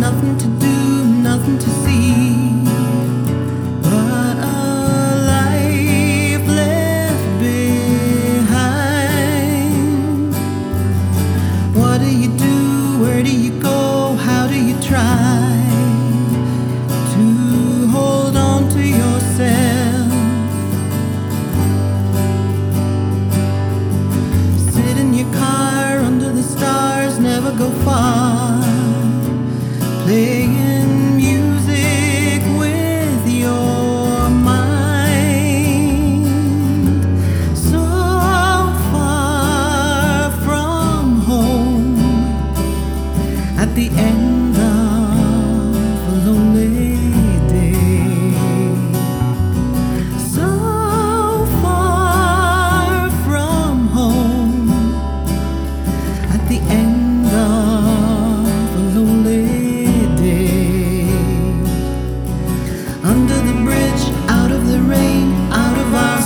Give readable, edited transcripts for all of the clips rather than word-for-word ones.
nothing to do, nothing to see, but a life left behind. What do you do? Where do you go? How do you try to hold on to yourself? Sit in your car under the stars, never go far, playing music with your mind. So far from home, at the end of a lonely day. So far from home, at the end of a lonely day. Under the bridge, out of the rain, out of our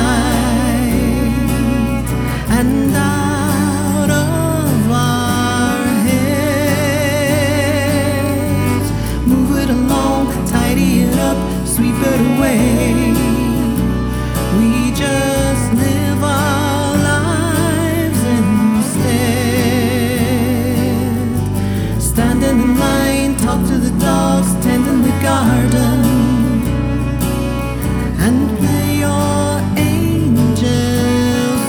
sight, and out of our heads. Move it along, tidy it up, sweep it away. We just live our lives instead. Standing in line, talk to the dogs, tend in the garden, and play your angel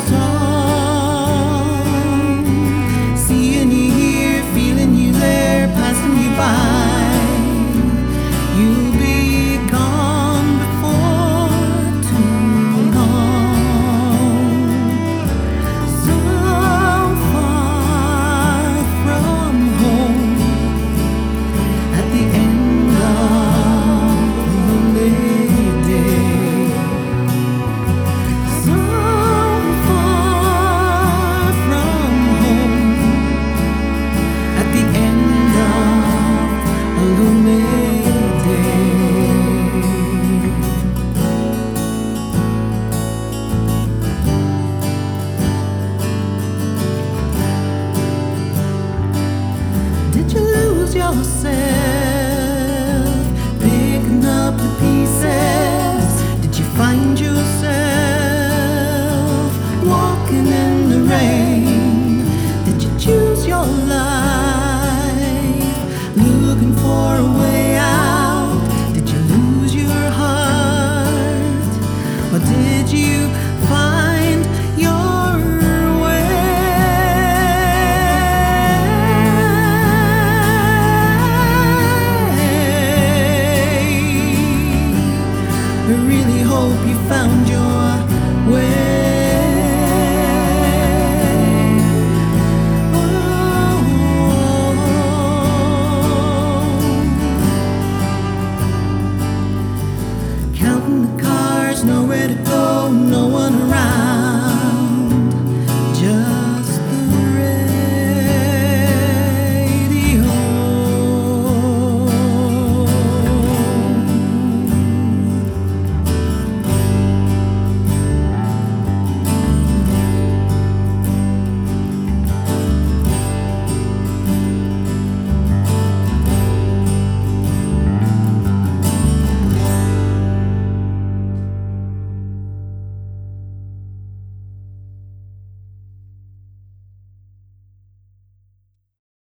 song. Seeing you here, feeling you there, passing you by. You'll be gone before too long. So far from home, at the end of a lonely day. So far from home, at the end of a lonely day. Did you lose yourself, picking up the pieces? Did you find yourself walking in the rain? Did you choose your life, looking for a way